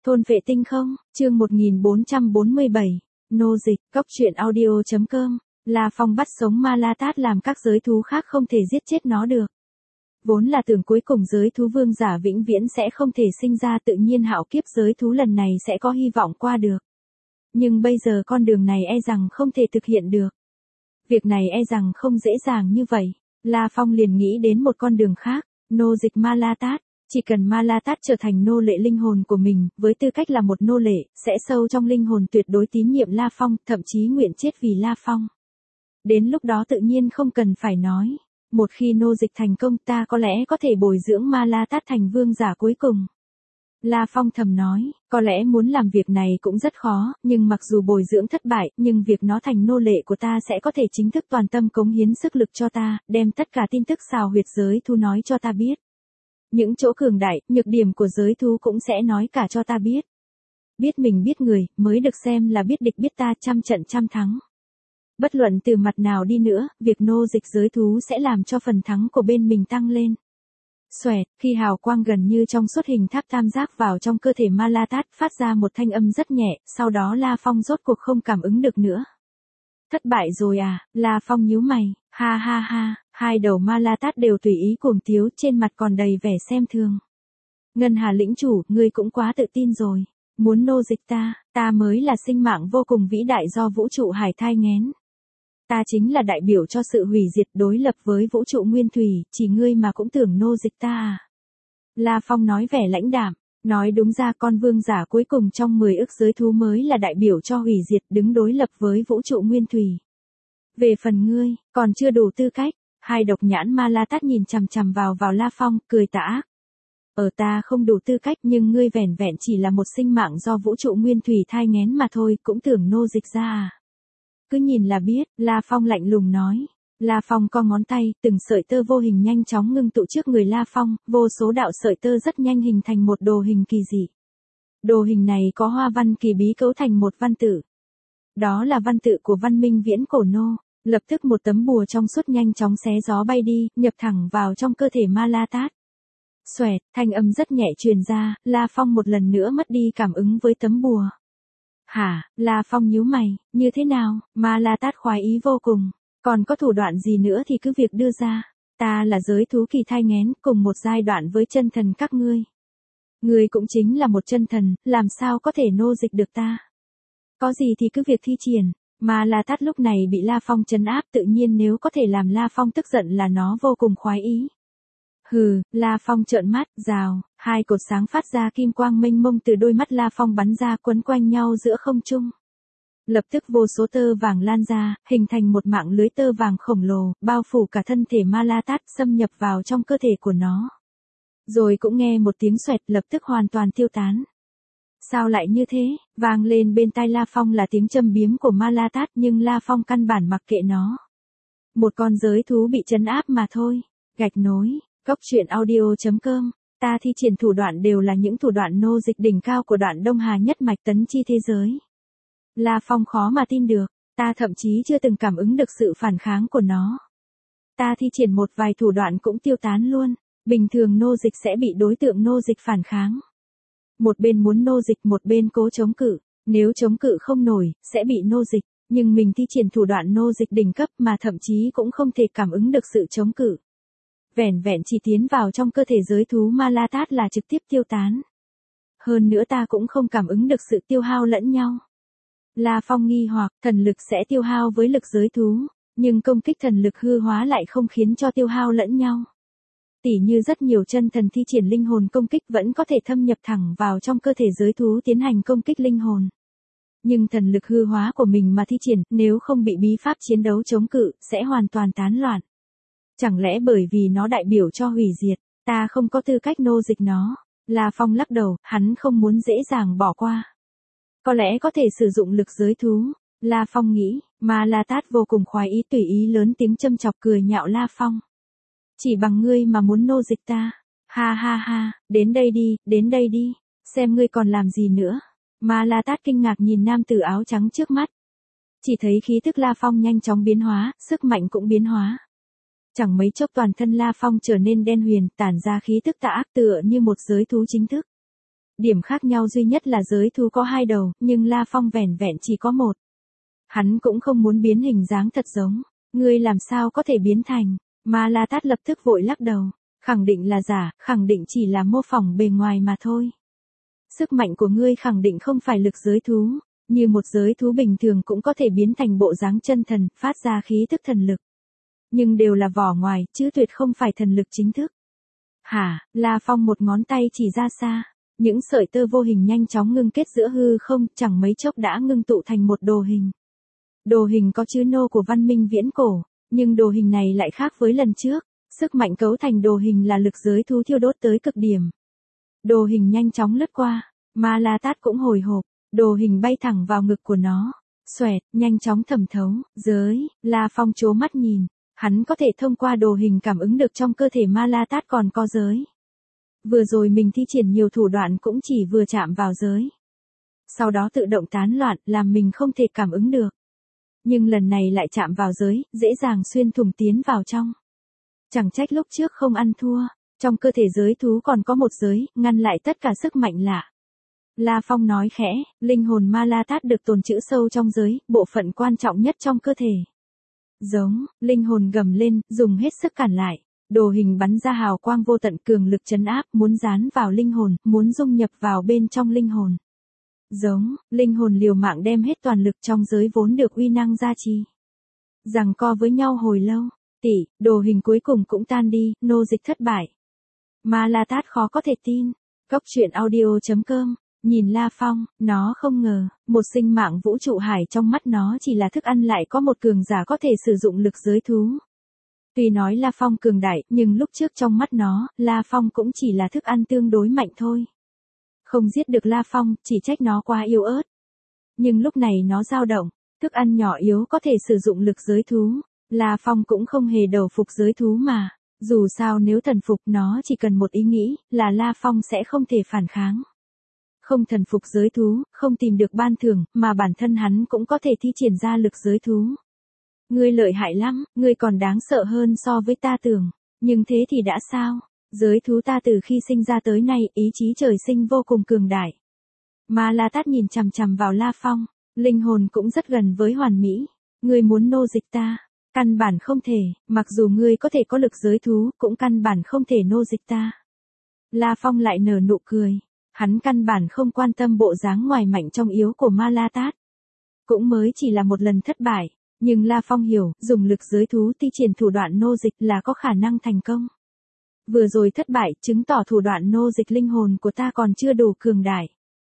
Thôn vệ tinh không, chương 1447, nô dịch, cóc truyện audio.com, La Phong bắt sống Ma La Tát làm các giới thú khác không thể giết chết nó được. Vốn là tưởng cuối cùng giới thú vương giả vĩnh viễn sẽ không thể sinh ra, tự nhiên hạo kiếp giới thú lần này sẽ có hy vọng qua được. Nhưng bây giờ con đường này e rằng không thể thực hiện được. Việc này e rằng không dễ dàng như vậy. La Phong liền nghĩ đến một con đường khác, nô dịch Ma La Tát. Chỉ cần Ma La Tát trở thành nô lệ linh hồn của mình, với tư cách là một nô lệ, sẽ sâu trong linh hồn tuyệt đối tín nhiệm La Phong, thậm chí nguyện chết vì La Phong. Đến lúc đó tự nhiên không cần phải nói. Một khi nô dịch thành công, ta có lẽ có thể bồi dưỡng Ma La Tát thành vương giả cuối cùng. La Phong thầm nói, có lẽ muốn làm việc này cũng rất khó, nhưng mặc dù bồi dưỡng thất bại, nhưng việc nó thành nô lệ của ta sẽ có thể chính thức toàn tâm cống hiến sức lực cho ta, đem tất cả tin tức xào huyệt giới thú nói cho ta biết. Những chỗ cường đại, nhược điểm của giới thú cũng sẽ nói cả cho ta biết. Biết mình biết người, mới được xem là biết địch biết ta, trăm trận trăm thắng. Bất luận từ mặt nào đi nữa, việc nô dịch giới thú sẽ làm cho phần thắng của bên mình tăng lên. Xoẹt, khi hào quang gần như trong suốt hình tháp tam giác vào trong cơ thể Ma La Tát, phát ra một thanh âm rất nhẹ, sau đó La Phong rốt cuộc không cảm ứng được nữa. Thất bại rồi à, La Phong nhíu mày, ha ha ha, hai đầu Ma La Tát đều tùy ý cuồng tiếu, trên mặt còn đầy vẻ xem thường. Ngân Hà lĩnh chủ, ngươi cũng quá tự tin rồi, muốn nô dịch ta mới là sinh mạng vô cùng vĩ đại do vũ trụ hải thai nghén. Ta chính là đại biểu cho sự hủy diệt, đối lập với vũ trụ nguyên thủy, chỉ ngươi mà cũng tưởng nô dịch ta à. La Phong nói vẻ lãnh đạm, nói đúng ra con vương giả cuối cùng trong 10 ức giới thú mới là đại biểu cho hủy diệt, đứng đối lập với vũ trụ nguyên thủy. Về phần ngươi, còn chưa đủ tư cách. Hai độc nhãn Ma La Tát nhìn chằm chằm vào La Phong, cười tà ác. Ta không đủ tư cách, nhưng ngươi vẻn vẹn chỉ là một sinh mạng do vũ trụ nguyên thủy thai nghén mà thôi, cũng tưởng nô dịch ra à. Cứ nhìn là biết, La Phong lạnh lùng nói. La Phong co ngón tay, từng sợi tơ vô hình nhanh chóng ngưng tụ trước người La Phong, vô số đạo sợi tơ rất nhanh hình thành một đồ hình kỳ dị. Đồ hình này có hoa văn kỳ bí cấu thành một văn tự. Đó là văn tự của văn minh viễn cổ nô. Lập tức một tấm bùa trong suốt nhanh chóng xé gió bay đi, nhập thẳng vào trong cơ thể Ma La Tát. Xoẹt, thanh âm rất nhẹ truyền ra, La Phong một lần nữa mất đi cảm ứng với tấm bùa. Hả, La Phong nhíu mày, như thế nào? Ma La Tát khoái ý vô cùng, còn có thủ đoạn gì nữa thì cứ việc đưa ra. Ta là giới thú kỳ thai nghén, cùng một giai đoạn với chân thần các ngươi. Ngươi cũng chính là một chân thần, làm sao có thể nô dịch được ta? Có gì thì cứ việc thi triển. Ma La Tát lúc này bị La Phong trấn áp, tự nhiên nếu có thể làm La Phong tức giận là nó vô cùng khoái ý. Hừ, La Phong trợn mắt, rào, hai cột sáng phát ra kim quang mênh mông từ đôi mắt La Phong bắn ra quấn quanh nhau giữa không trung. Lập tức vô số tơ vàng lan ra, hình thành một mạng lưới tơ vàng khổng lồ, bao phủ cả thân thể Ma La Tát, xâm nhập vào trong cơ thể của nó. Rồi cũng nghe một tiếng xoẹt, lập tức hoàn toàn tiêu tán. Sao lại như thế? Vang lên bên tai La Phong là tiếng châm biếm của Ma La Tát, nhưng La Phong căn bản mặc kệ nó. Một con giới thú bị trấn áp mà thôi. Gạch nối, cóc truyện audio.com, ta thi triển thủ đoạn đều là những thủ đoạn nô dịch đỉnh cao của đoạn Đông Hà nhất mạch tấn chi thế giới. La Phong khó mà tin được, ta thậm chí chưa từng cảm ứng được sự phản kháng của nó. Ta thi triển một vài thủ đoạn cũng tiêu tán luôn, bình thường nô dịch sẽ bị đối tượng nô dịch phản kháng. Một bên muốn nô dịch, một bên cố chống cự, nếu chống cự không nổi, sẽ bị nô dịch, nhưng mình thi triển thủ đoạn nô dịch đỉnh cấp mà thậm chí cũng không thể cảm ứng được sự chống cự. Vẻn vẹn chỉ tiến vào trong cơ thể giới thú Ma La Tát là trực tiếp tiêu tán. Hơn nữa ta cũng không cảm ứng được sự tiêu hao lẫn nhau. La Phong nghi hoặc, thần lực sẽ tiêu hao với lực giới thú, nhưng công kích thần lực hư hóa lại không khiến cho tiêu hao lẫn nhau. Tỉ như rất nhiều chân thần thi triển linh hồn công kích vẫn có thể thâm nhập thẳng vào trong cơ thể giới thú tiến hành công kích linh hồn. Nhưng thần lực hư hóa của mình mà thi triển, nếu không bị bí pháp chiến đấu chống cự, sẽ hoàn toàn tán loạn. Chẳng lẽ bởi vì nó đại biểu cho hủy diệt, ta không có tư cách nô dịch nó? La Phong lắc đầu, hắn không muốn dễ dàng bỏ qua. Có lẽ có thể sử dụng lực giới thú. La Phong nghĩ, Ma La Tát vô cùng khoái ý, tùy ý lớn tiếng châm chọc cười nhạo La Phong. Chỉ bằng ngươi mà muốn nô dịch ta. Ha ha ha, đến đây đi, xem ngươi còn làm gì nữa. Ma La Tát kinh ngạc nhìn nam tử áo trắng trước mắt. Chỉ thấy khí tức La Phong nhanh chóng biến hóa, sức mạnh cũng biến hóa. Chẳng mấy chốc toàn thân La Phong trở nên đen huyền, tản ra khí tức tà ác tựa như một giới thú chính thức. Điểm khác nhau duy nhất là giới thú có 2 đầu, nhưng La Phong vẻn vẹn chỉ có 1. Hắn cũng không muốn biến hình dáng thật giống. Ngươi làm sao có thể biến thành? Ma La Tát lập tức vội lắc đầu. Khẳng định là giả, khẳng định chỉ là mô phỏng bề ngoài mà thôi. Sức mạnh của ngươi khẳng định không phải lực giới thú. Như một giới thú bình thường cũng có thể biến thành bộ dáng chân thần, phát ra khí tức thần lực. Nhưng đều là vỏ ngoài, chứ tuyệt không phải thần lực chính thức. Hả? La Phong một ngón tay chỉ ra xa. Những sợi tơ vô hình nhanh chóng ngưng kết giữa hư không, chẳng mấy chốc đã ngưng tụ thành một đồ hình. Đồ hình có chữ nô của văn minh viễn cổ, nhưng đồ hình này lại khác với lần trước. Sức mạnh cấu thành đồ hình là lực giới thú thiêu đốt tới cực điểm. Đồ hình nhanh chóng lướt qua, Ma La Tát cũng hồi hộp, đồ hình bay thẳng vào ngực của nó. Xoẹt, nhanh chóng thẩm thấu, giới, La Phong trố mắt nhìn, hắn có thể thông qua đồ hình cảm ứng được trong cơ thể Ma La Tát còn có giới. Vừa rồi mình thi triển nhiều thủ đoạn cũng chỉ vừa chạm vào giới. Sau đó tự động tán loạn, làm mình không thể cảm ứng được. Nhưng lần này lại chạm vào giới, dễ dàng xuyên thủng tiến vào trong. Chẳng trách lúc trước không ăn thua, trong cơ thể giới thú còn có một giới, ngăn lại tất cả sức mạnh lạ. La Phong nói khẽ, linh hồn Ma La Tát được tồn trữ sâu trong giới, bộ phận quan trọng nhất trong cơ thể. Giống, linh hồn gầm lên, dùng hết sức cản lại. Đồ hình bắn ra hào quang vô tận cường lực trấn áp, muốn dán vào linh hồn, muốn dung nhập vào bên trong linh hồn. Giống, linh hồn liều mạng đem hết toàn lực trong giới vốn được uy năng gia trì. Giằng co với nhau hồi lâu, đồ hình cuối cùng cũng tan đi, nô dịch thất bại. Ma La Tát khó có thể tin. Cốc truyện audio.com, nhìn La Phong, nó không ngờ, một sinh mạng vũ trụ hải trong mắt nó chỉ là thức ăn lại có một cường giả có thể sử dụng lực giới thú. Tuy nói La Phong cường đại, nhưng lúc trước trong mắt nó, La Phong cũng chỉ là thức ăn tương đối mạnh thôi. Không giết được La Phong, chỉ trách nó quá yếu ớt. Nhưng lúc này nó dao động, thức ăn nhỏ yếu có thể sử dụng lực giới thú. La Phong cũng không hề đầu phục giới thú mà. Dù sao nếu thần phục nó chỉ cần một ý nghĩ, là La Phong sẽ không thể phản kháng. Không thần phục giới thú, không tìm được ban thưởng, mà bản thân hắn cũng có thể thi triển ra lực giới thú. Ngươi lợi hại lắm, ngươi còn đáng sợ hơn so với ta tưởng. Nhưng thế thì đã sao? Giới thú ta từ khi sinh ra tới nay, ý chí trời sinh vô cùng cường đại. Ma La Tát nhìn chằm chằm vào La Phong, linh hồn cũng rất gần với hoàn mỹ. Ngươi muốn nô dịch ta? Căn bản không thể, mặc dù ngươi có thể có lực giới thú, cũng căn bản không thể nô dịch ta. La Phong lại nở nụ cười. Hắn căn bản không quan tâm bộ dáng ngoài mạnh trong yếu của Ma La Tát. Cũng mới chỉ là một lần thất bại, nhưng La Phong hiểu, dùng lực giới thú thi triển thủ đoạn nô dịch là có khả năng thành công. Vừa rồi thất bại, chứng tỏ thủ đoạn nô dịch linh hồn của ta còn chưa đủ cường đại.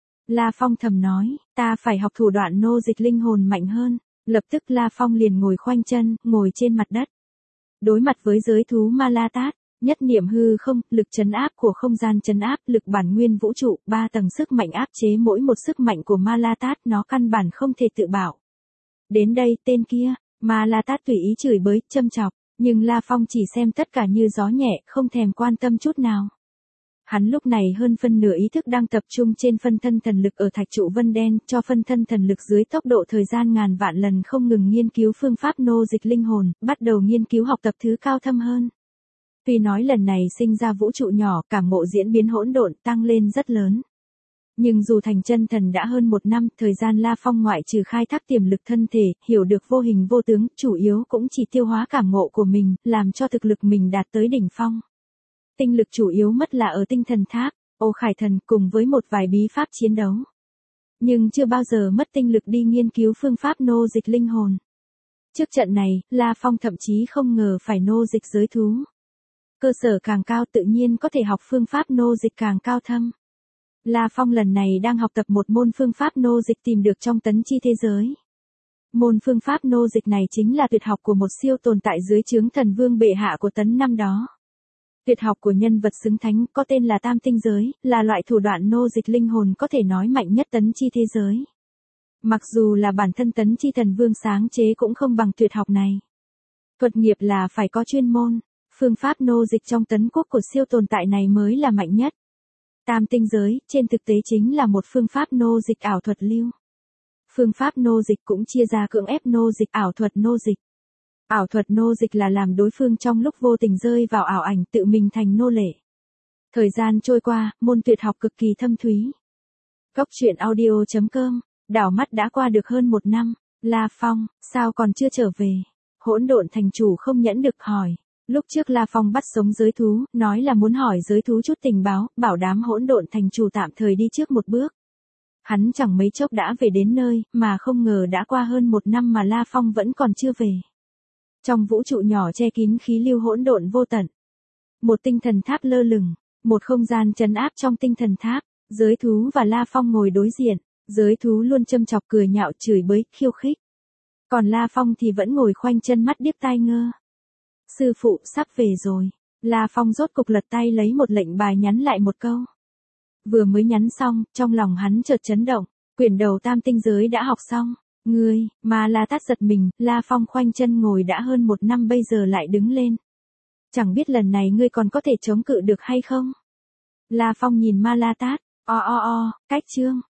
La Phong thầm nói, ta phải học thủ đoạn nô dịch linh hồn mạnh hơn. Lập tức La Phong liền ngồi khoanh chân, ngồi trên mặt đất. Đối mặt với giới thú Ma La Tát, nhất niệm hư không, lực trấn áp của không gian trấn áp, lực bản nguyên vũ trụ, 3 tầng sức mạnh áp chế mỗi một sức mạnh của Ma La Tát, nó căn bản không thể tự bảo. Đến đây, tên kia, Ma La Tát tùy ý chửi bới, châm chọc, nhưng La Phong chỉ xem tất cả như gió nhẹ, không thèm quan tâm chút nào. Hắn lúc này hơn phân nửa ý thức đang tập trung trên phân thân thần lực ở thạch trụ vân đen, cho phân thân thần lực dưới tốc độ thời gian ngàn vạn lần không ngừng nghiên cứu phương pháp nô dịch linh hồn, bắt đầu nghiên cứu học tập thứ cao thâm hơn. Tuy nói lần này sinh ra vũ trụ nhỏ, cảm ngộ diễn biến hỗn độn tăng lên rất lớn. Nhưng dù thành chân thần đã hơn 1 năm, thời gian La Phong ngoại trừ khai thác tiềm lực thân thể, hiểu được vô hình vô tướng, chủ yếu cũng chỉ tiêu hóa cảm ngộ của mình, làm cho thực lực mình đạt tới đỉnh phong. Tinh lực chủ yếu mất là ở tinh thần tháp, ô khải thần cùng với một vài bí pháp chiến đấu. Nhưng chưa bao giờ mất tinh lực đi nghiên cứu phương pháp nô dịch linh hồn. Trước trận này, La Phong thậm chí không ngờ phải nô dịch giới thú. Cơ sở càng cao tự nhiên có thể học phương pháp nô dịch càng cao thâm. La Phong lần này đang học tập một môn phương pháp nô dịch tìm được trong tấn chi thế giới. Môn phương pháp nô dịch này chính là tuyệt học của một siêu tồn tại dưới trướng thần vương bệ hạ của tấn năm đó. Tuyệt học của nhân vật xứng thánh có tên là Tam Tinh Giới, là loại thủ đoạn nô dịch linh hồn có thể nói mạnh nhất tấn chi thế giới. Mặc dù là bản thân tấn chi thần vương sáng chế cũng không bằng tuyệt học này. Thuật nghiệp là phải có chuyên môn, phương pháp nô dịch trong tấn quốc của siêu tồn tại này mới là mạnh nhất. Tam Tinh Giới, trên thực tế chính là một phương pháp nô dịch ảo thuật lưu. Phương pháp nô dịch cũng chia ra cưỡng ép nô dịch, ảo thuật nô dịch. Ảo thuật nô dịch là làm đối phương trong lúc vô tình rơi vào ảo ảnh tự mình thành nô lệ. Thời gian trôi qua, môn tuyệt học cực kỳ thâm thúy. Cốc truyện audio.com, đảo mắt đã qua được hơn 1 năm, La Phong, sao còn chưa trở về? Hỗn độn thành chủ không nhẫn được hỏi. Lúc trước La Phong bắt sống giới thú, nói là muốn hỏi giới thú chút tình báo, bảo đám hỗn độn thành chủ tạm thời đi trước một bước. Hắn chẳng mấy chốc đã về đến nơi, mà không ngờ đã qua hơn 1 năm mà La Phong vẫn còn chưa về. Trong vũ trụ nhỏ che kín khí lưu hỗn độn vô tận. Một tinh thần tháp lơ lửng, một không gian trấn áp trong tinh thần tháp, giới thú và La Phong ngồi đối diện, giới thú luôn châm chọc cười nhạo chửi bới, khiêu khích. Còn La Phong thì vẫn ngồi khoanh chân mắt điếc tai ngơ. Sư phụ sắp về rồi, La Phong rốt cục lật tay lấy một lệnh bài nhắn lại một câu. Vừa mới nhắn xong, trong lòng hắn chợt chấn động, quyển đầu tam tinh giới đã học xong. Ngươi, mà La Tát giật mình, La Phong khoanh chân ngồi đã hơn 1 năm bây giờ lại đứng lên. Chẳng biết lần này ngươi còn có thể chống cự được hay không? La Phong nhìn Ma La Tát, cách chương.